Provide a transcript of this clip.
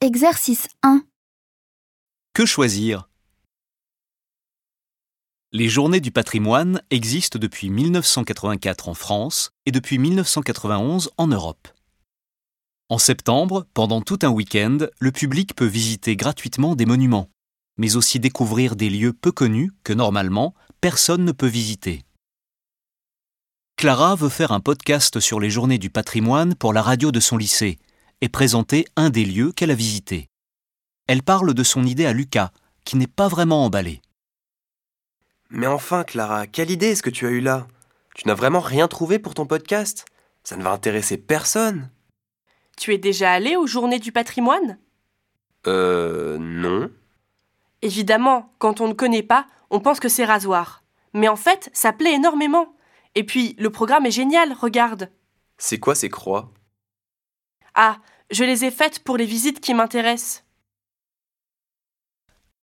Exercice 1. Que choisir ? Les Journées du patrimoine existent depuis 1984 en France et depuis 1991 en Europe. En septembre, pendant tout un week-end, le public peut visiter gratuitement des monuments, mais aussi découvrir des lieux peu connus que normalement personne ne peut visiter. Clara veut faire un podcast sur les Journées du patrimoine pour la radio de son lycée et présenter un des lieux qu'elle a visités. Elle parle de son idée à Lucas, qui n'est pas vraiment emballé. Mais enfin, Clara, quelle idée est-ce que tu as eue là ? Tu n'as vraiment rien trouvé pour ton podcast ? Ça ne va intéresser personne. Tu es déjà allé aux Journées du patrimoine ? Non. Évidemment, quand on ne connaît pas, on pense que c'est rasoir. Mais en fait, ça plaît énormément. Et puis, le programme est génial, regarde. C'est quoi ces croix ? Ah, je les ai faites pour les visites qui m'intéressent.